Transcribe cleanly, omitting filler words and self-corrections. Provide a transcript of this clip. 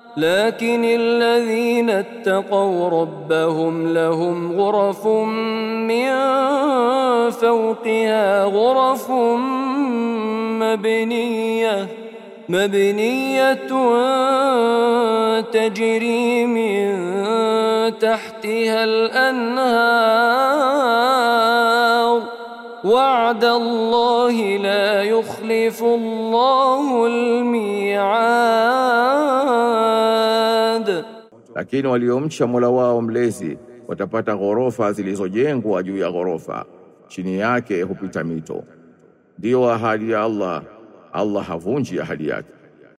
لكن الذين اتقوا ربهم لهم غرف من فوقها غرف مبنية تجري من تحتها الأنهار وعد الله لا يخلف الله الميعاد. Lakini waliomcha Mola wao mlezi watapata ghorofa zilizojengwa juu ya ghorofa, chini yake hupita mito. Ndio ahadi ya Allah, Allah havunji ahadi yake.